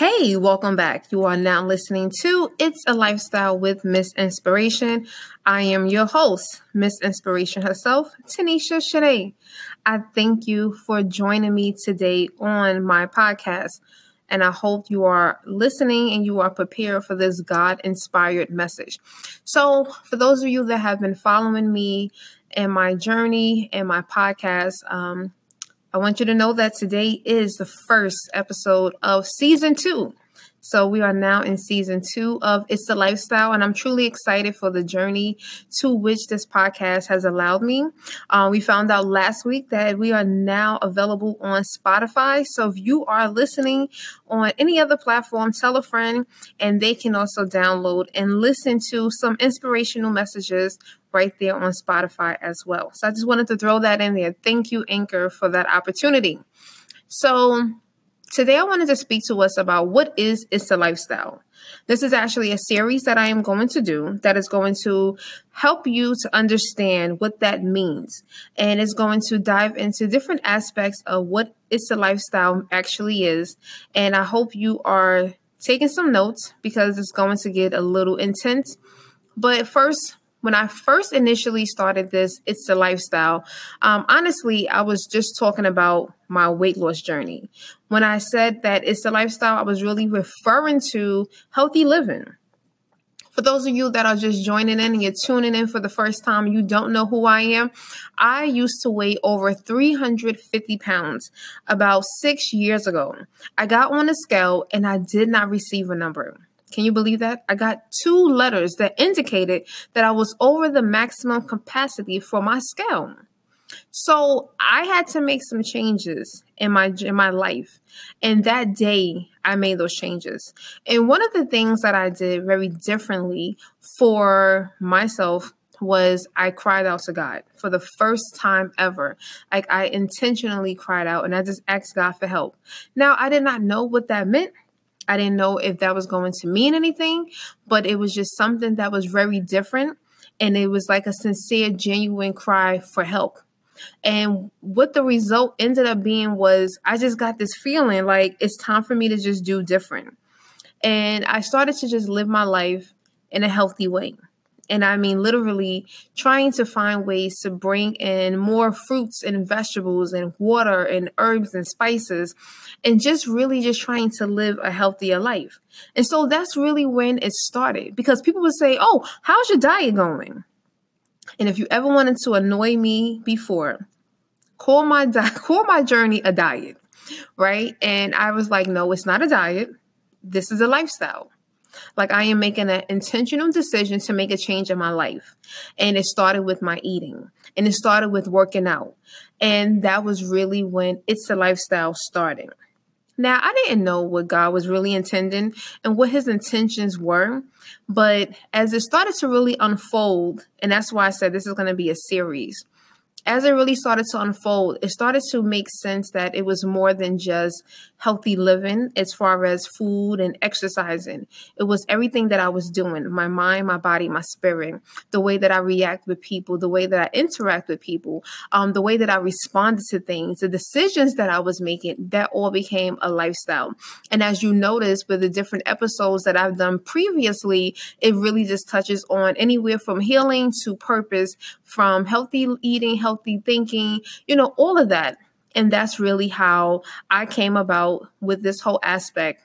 Hey, welcome back. You are now listening to It's a Lifestyle with Miss Inspiration. I am your host, Miss Inspiration herself, Tanisha Shanae. I thank you for joining me today on my podcast, and I hope you are listening and you are prepared for this God-inspired message. So, for those of you that have been following me in my journey and my podcast, I want you to know that today is the first episode of season 2. So we are now in season 2 of It's the Lifestyle, and I'm truly excited for the journey to which this podcast has allowed me. We found out last week that we are now available on Spotify. So if you are listening on any other platform, tell a friend, and they can also download and listen to some inspirational messages right there on Spotify as well. So I just wanted to throw that in there. Thank you, Anchor, for that opportunity. So today I wanted to speak to us about what is It's a Lifestyle. This is actually a series that I am going to do that is going to help you to understand what that means. And it's going to dive into different aspects of what It's a Lifestyle actually is. And I hope you are taking some notes because it's going to get a little intense. But first, when I first initially started this, It's a Lifestyle, honestly, I was just talking about my weight loss journey. When I said that it's a lifestyle, I was really referring to healthy living. For those of you that are just joining in and you're tuning in for the first time, you don't know who I am. I used to weigh over 350 pounds about 6 years ago. I got on a scale and I did not receive a number. Can you believe that? I got 2 letters that indicated that I was over the maximum capacity for my scale. So I had to make some changes in my life. And that day I made those changes. And one of the things that I did very differently for myself was I cried out to God for the first time ever. Like I intentionally cried out and I just asked God for help. Now, I did not know what that meant. I didn't know if that was going to mean anything, but it was just something that was very different. And it was like a sincere, genuine cry for help. And what the result ended up being was I just got this feeling like it's time for me to just do different. And I started to just live my life in a healthy way. And I mean, literally trying to find ways to bring in more fruits and vegetables and water and herbs and spices and just really just trying to live a healthier life. And so that's really when it started because people would say, oh, how's your diet going? And if you ever wanted to annoy me before, call my journey a diet, right? And I was like, no, it's not a diet. This is a lifestyle. Like I am making an intentional decision to make a change in my life. And it started with my eating and it started with working out. And that was really when It's a Lifestyle started. Now, I didn't know what God was really intending and what his intentions were. But as it started to really unfold, and that's why I said this is going to be a series. As it really started to unfold, it started to make sense that it was more than just healthy living as far as food and exercising. It was everything that I was doing, my mind, my body, my spirit, the way that I react with people, the way that I interact with people, the way that I responded to things, the decisions that I was making, that all became a lifestyle. And as you notice with the different episodes that I've done previously, it really just touches on anywhere from healing to purpose, from healthy eating, healthy thinking, all of that. And that's really how I came about with this whole aspect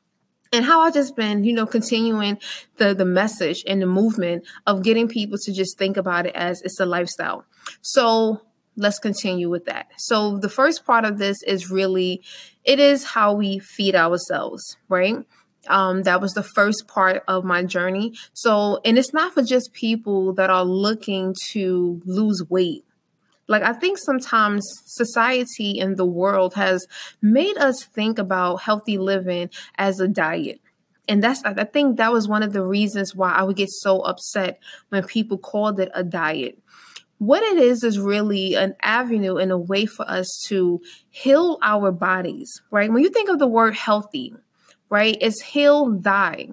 and how I just been, continuing the message and the movement of getting people to just think about it as it's a lifestyle. So let's continue with that. So the first part of this is really, it is how we feed ourselves, right? That was the first part of my journey. So, and it's not for just people that are looking to lose weight. Like, I think sometimes society and the world has made us think about healthy living as a diet. And I think that was one of the reasons why I would get so upset when people called it a diet. What it is really an avenue and a way for us to heal our bodies, right? When you think of the word healthy, right, it's heal thy.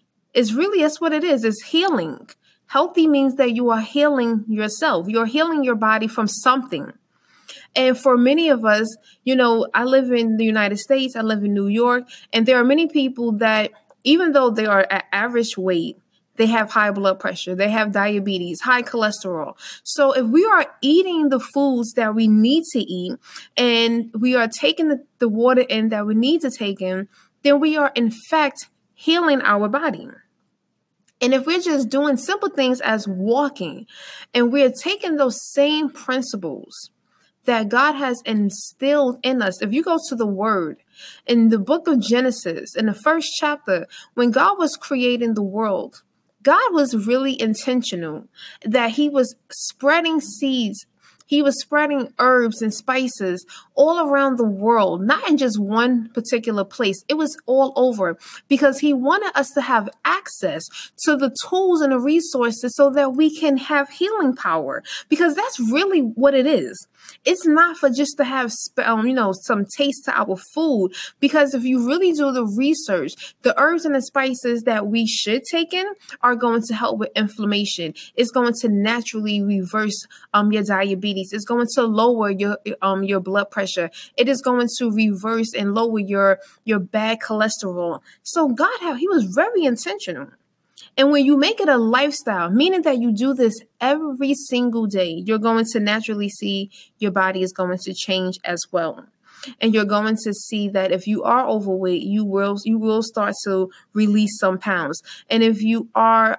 That's what it is. It's healing. Healthy means that you are healing yourself. You're healing your body from something. And for many of us, I live in the United States, I live in New York, and there are many people that, even though they are at average weight, they have high blood pressure, they have diabetes, high cholesterol. So if we are eating the foods that we need to eat and we are taking the water in that we need to take in, then we are in fact healing our body. And if we're just doing simple things as walking and we're taking those same principles that God has instilled in us. If you go to the word in the book of Genesis, in the first chapter, when God was creating the world, God was really intentional that he was spreading seeds. He was spreading herbs and spices all around the world, not in just one particular place. It was all over because he wanted us to have access to the tools and the resources so that we can have healing power, because that's really what it is. It's not for just to have, some taste to our food, because if you really do the research, the herbs and the spices that we should take in are going to help with inflammation. It's going to naturally reverse your diabetes. It's going to lower your blood pressure. It is going to reverse and lower your bad cholesterol. So God, he was very intentional. And when you make it a lifestyle, meaning that you do this every single day, you're going to naturally see your body is going to change as well. And you're going to see that if you are overweight, you will start to release some pounds. And if you are,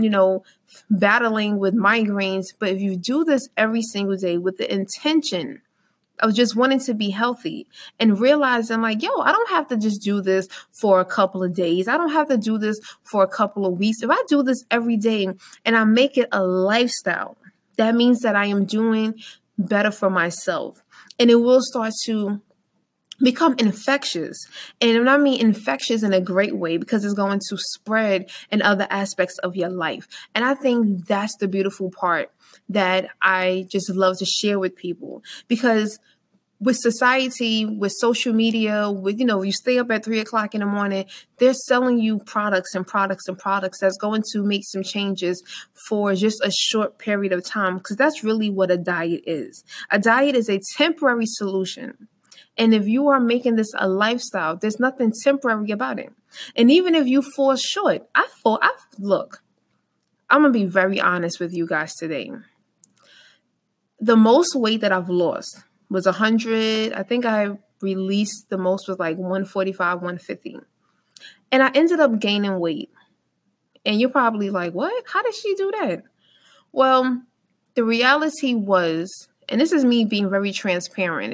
battling with migraines, but if you do this every single day with the intention of just wanting to be healthy and realizing I don't have to just do this for a couple of days. I don't have to do this for a couple of weeks. If I do this every day and I make it a lifestyle, that means that I am doing better for myself, and it will start to become infectious. And when I mean infectious in a great way, because it's going to spread in other aspects of your life. And I think that's the beautiful part that I just love to share with people, because with society, with social media, with, you stay up at 3:00 in the morning, they're selling you products and products and products that's going to make some changes for just a short period of time. Because that's really what a diet is. A diet is a temporary solution. And if you are making this a lifestyle, there's nothing temporary about it. And even if you fall short, look, I'm going to be very honest with you guys today. The most weight that I've lost was 100. I think I released the most was like 145, 150. And I ended up gaining weight. And you're probably like, what? How did she do that? Well, the reality was, and this is me being very transparent.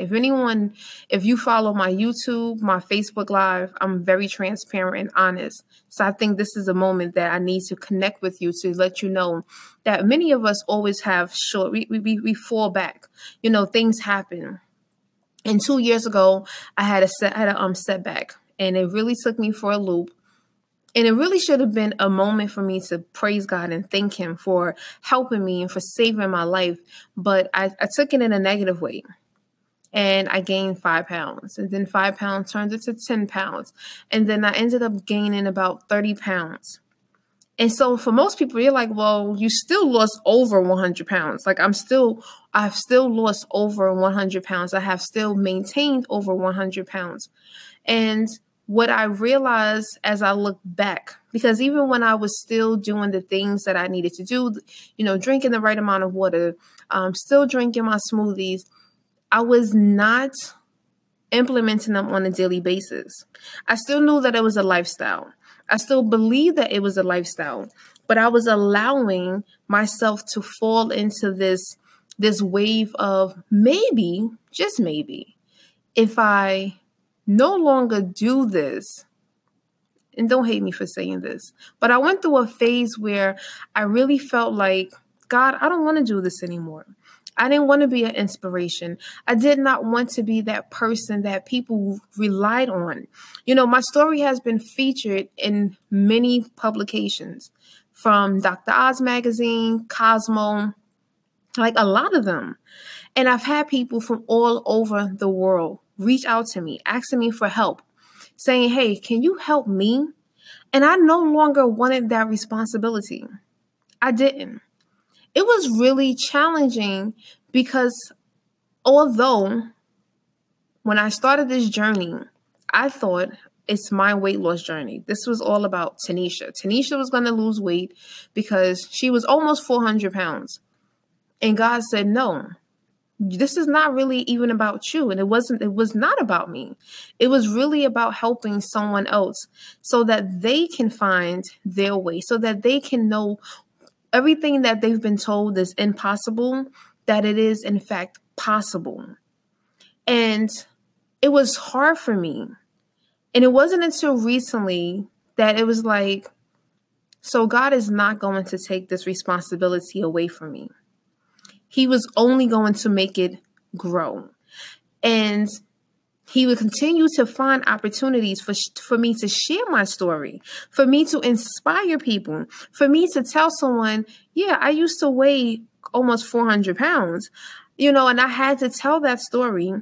If you follow my YouTube, my Facebook Live, I'm very transparent and honest. So I think this is a moment that I need to connect with you to let you know that many of us always have we fall back. Things happen. And 2 years ago, I had a setback, and it really took me for a loop. And it really should have been a moment for me to praise God and thank him for helping me and for saving my life. But I took it in a negative way. And I gained 5 pounds. And then 5 pounds turned into 10 pounds. And then I ended up gaining about 30 pounds. And so for most people, you're like, well, you still lost over 100 pounds. I've still lost over 100 pounds. I have still maintained over 100 pounds. And what I realized as I look back, because even when I was still doing the things that I needed to do, drinking the right amount of water, still drinking my smoothies, I was not implementing them on a daily basis. I still knew that it was a lifestyle. I still believed that it was a lifestyle, but I was allowing myself to fall into this wave of maybe, just maybe, if I no longer do this, and don't hate me for saying this, but I went through a phase where I really felt like, God, I don't want to do this anymore. I didn't want to be an inspiration. I did not want to be that person that people relied on. My story has been featured in many publications, from Dr. Oz magazine, Cosmo, like a lot of them. And I've had people from all over the world reach out to me, asking me for help, saying, hey, can you help me? And I no longer wanted that responsibility. I didn't. It was really challenging because Although when I started this journey, I thought it's my weight loss journey. This was all about Tanisha. Tanisha was going to lose weight because she was almost 400 pounds. And God said, no, this is not really even about you. And it was not about me. It was really about helping someone else so that they can find their way, so that they can know everything that they've been told is impossible, that it is in fact possible. And it was hard for me. And it wasn't until recently that it was like, so God is not going to take this responsibility away from me. He was only going to make it grow. And he would continue to find opportunities for me to share my story, for me to inspire people, for me to tell someone, yeah, I used to weigh almost 400 pounds, and I had to tell that story,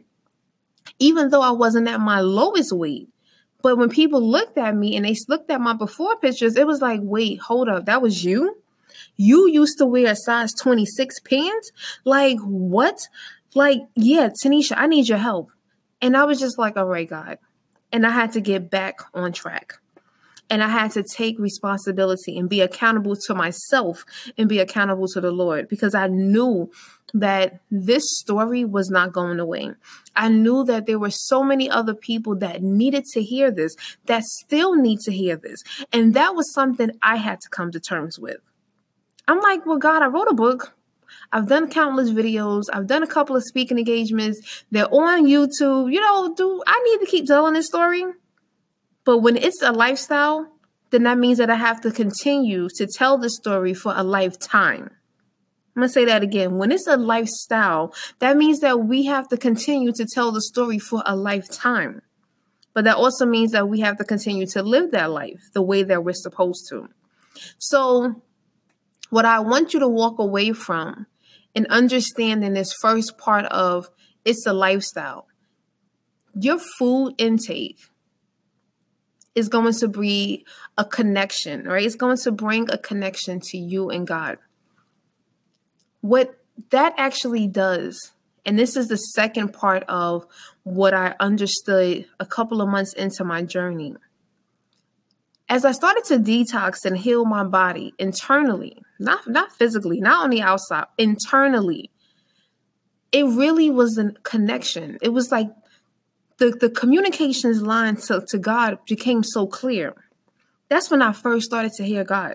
even though I wasn't at my lowest weight. But when people looked at me and they looked at my before pictures, it was like, wait, hold up, that was you? You used to wear a size 26 pants? Like, what? Like, yeah, Tanisha, I need your help. And I was just like, all right, God. And I had to get back on track. And I had to take responsibility and be accountable to myself and be accountable to the Lord, because I knew that this story was not going away. I knew that there were so many other people that needed to hear this, that still need to hear this. And that was something I had to come to terms with. I'm like, well, God, I wrote a book. I've done countless videos. I've done a couple of speaking engagements. They're on YouTube. Do I need to keep telling this story? But when it's a lifestyle, then that means that I have to continue to tell the story for a lifetime. I'm going to say that again. When it's a lifestyle, that means that we have to continue to tell the story for a lifetime. But that also means that we have to continue to live that life the way that we're supposed to. So what I want you to walk away from and understand in this first part of it's a lifestyle, your food intake is going to be a connection, right? It's going to bring a connection to you and God. What that actually does, and this is the second part of what I understood a couple of months into my journey. As I started to detox and heal my body internally, not physically, not on the outside, internally, it really was a connection. It was like the communications line to God became so clear. That's when I first started to hear God.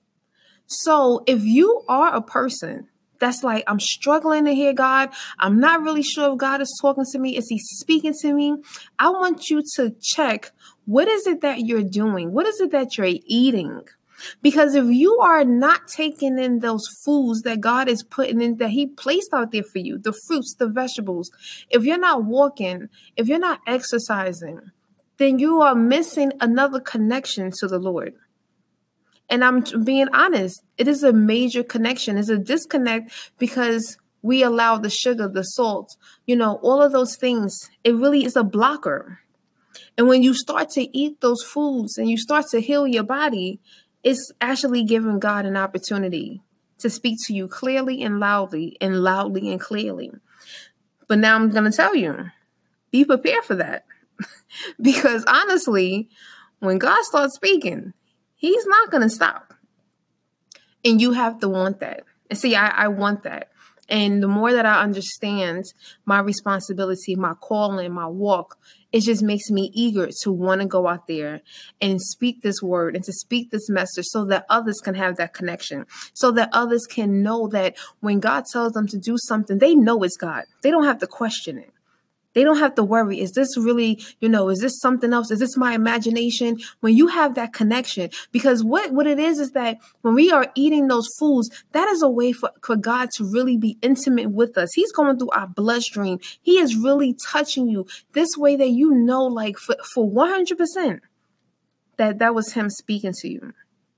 So if you are a person that's like, I'm struggling to hear God, I'm not really sure if God is talking to me, is he speaking to me? I want you to check, what is it that you're doing? What is it that you're eating? Because if you are not taking in those foods that God is putting in, that he placed out there for you, the fruits, the vegetables, if you're not walking, if you're not exercising, then you are missing another connection to the Lord. And I'm being honest, it is a major connection. It's a disconnect because we allow the sugar, the salt, all of those things. It really is a blocker. And when you start to eat those foods and you start to heal your body, it's actually giving God an opportunity to speak to you clearly and loudly and clearly. But now I'm going to tell you, be prepared for that. Because honestly, when God starts speaking, he's not going to stop. And you have to want that. And see, I want that. And the more that I understand my responsibility, my calling, my walk, it just makes me eager to want to go out there and speak this word and to speak this message so that others can have that connection, so that others can know that when God tells them to do something, they know it's God. They don't have to question it. They don't have to worry. Is this really, is this something else? Is this my imagination? When you have that connection, because what it is that when we are eating those foods, that is a way for God to really be intimate with us. He's going through our bloodstream. He is really touching you this way that like for 100% that was him speaking to you.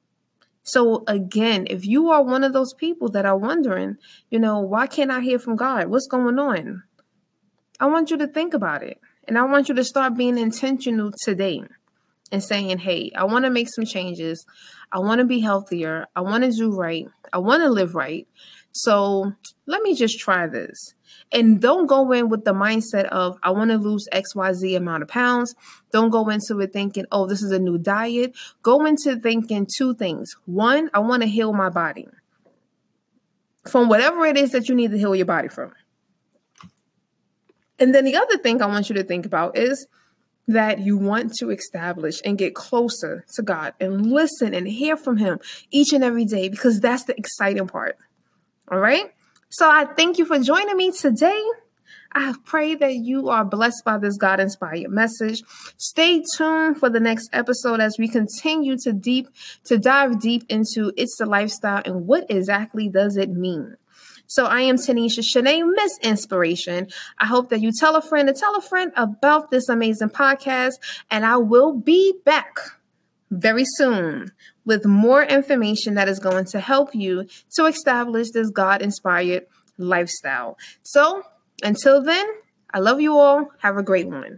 So again, if you are one of those people that are wondering, why can't I hear from God? What's going on? I want you to think about it. And I want you to start being intentional today and saying, hey, I want to make some changes. I want to be healthier. I want to do right. I want to live right. So let me just try this. And don't go in with the mindset of, I want to lose XYZ amount of pounds. Don't go into it thinking, oh, this is a new diet. Go into thinking two things. One, I want to heal my body from whatever it is that you need to heal your body from. And then the other thing I want you to think about is that you want to establish and get closer to God and listen and hear from him each and every day, because that's the exciting part. All right. So I thank you for joining me today. I pray that you are blessed by this God-inspired message. Stay tuned for the next episode as we continue to dive deep into It's the Lifestyle and what exactly does it mean. So I am Tanisha Shanae, Miss Inspiration. I hope that you tell a friend about this amazing podcast, and I will be back very soon with more information that is going to help you to establish this God-inspired lifestyle. So until then, I love you all. Have a great one.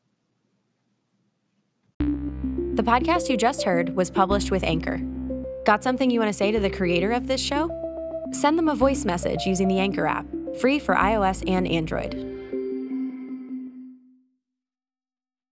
The podcast you just heard was published with Anchor. Got something you want to say to the creator of this show? Send them a voice message using the Anchor app, free for iOS and Android.